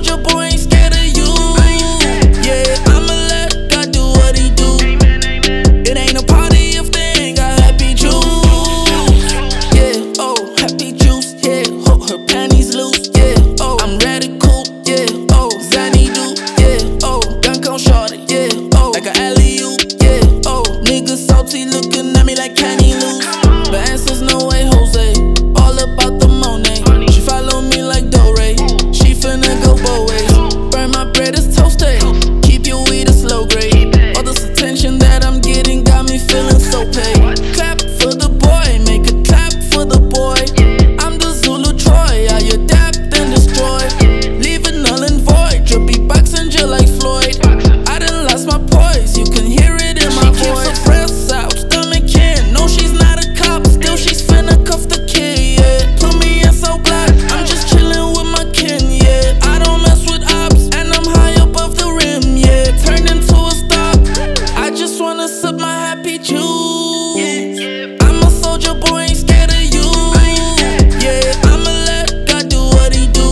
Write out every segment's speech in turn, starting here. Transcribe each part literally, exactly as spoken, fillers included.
soldier boy, ain't scared of you. Yeah, I'ma let God do what he do. It ain't a party if they ain't got happy juice. Yeah, oh, happy juice, yeah. Oh, her panties loose, yeah. Oh, I'm radical, yeah. Oh, Zanny do, yeah. Oh, gun con shorty, yeah. Oh, like a alley-oop, yeah. Oh, niggas salty looking at me like can he lose? But answers no way, Jose. All about the Monet. She follow me like Dore. She finna go both ways. Burn my bread is toasted. Keep your weed a slow grade. All this attention that I'm getting got me feeling so paid. Clap for the boy, make a clap for the boy. I'm the Zulu Troy, I adapt and destroy. Leave it null and void, drippy boxing just like Floyd. I done lost my poise, you can hear it in my voice. She keeps her breasts out, stomach in. No, she's not a cop, still she's finna cuff the kid, yeah. Put me in so black, I'm just chillin' with my kin, yeah. I don't mess with ops, and I'm high above the rim, yeah. Turned into a stop, I just wanna sip my happy juice. I'm a soldier boy, ain't scared of you. Yeah, I'ma let God do what he do.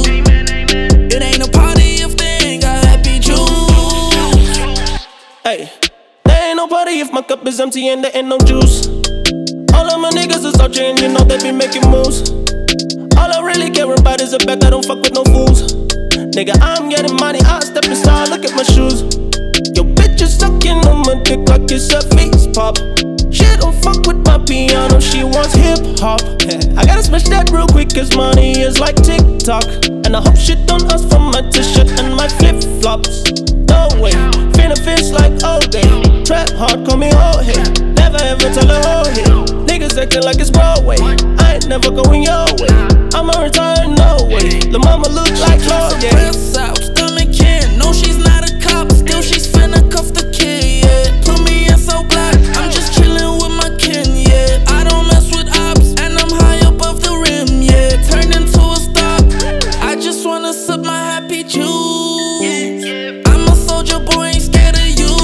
It ain't a party if they ain't got happy juice. Hey, there ain't no party if my cup is empty and there ain't no juice. All of my niggas is out here and you know they be making moves. All I really care about is the back, I don't fuck with no fools. Nigga, I'm getting money, I step inside, look at my shoes. Yo, bitch is sucking on my dick like it's a face pop. She don't fuck with my piano, she wants hip hop. I gotta smash that real quick cause money is like TikTok. And I hope she don't ask for my t-shirt and my flip flops. No way, finna fist like all day. Trap hard, call me old head. Never ever tell a whole hit. Niggas acting like it's Broadway. I ain't never going your way. I'ma retire, no way. The mama look like Lord, yeah. Breasts out, stomach in. No, she's not a cop, still she's finna cuff the kid, yeah. Put me in so black, I'm just chillin' with my kin, yeah. I don't mess with ops, and I'm high above the rim, yeah. Turned into a stop, I just wanna sip my happy juice. I'm a soldier boy, ain't scared of you.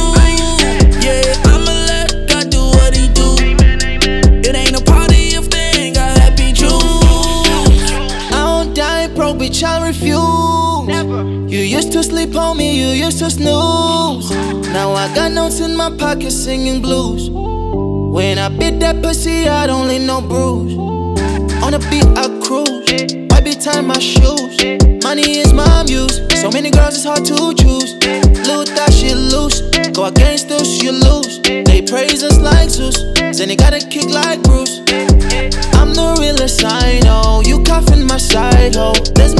Yeah, I'ma let God do what he do. It ain't a party if they ain't got happy juice. I don't die broke, bitch, I refuse. You used to sleep on me, you used to snooze. Now I got notes in my pocket singing blues. When I beat that pussy, I don't leave no bruise. On the beat, I cruise. Why be tying my shoes? Money is my muse. So many girls, it's hard to choose. Loot that shit loose. Go against us, you lose. They praise us like Zeus. Then they gotta kick like Bruce. I'm the realest, I know. You cough in my side, ho. There's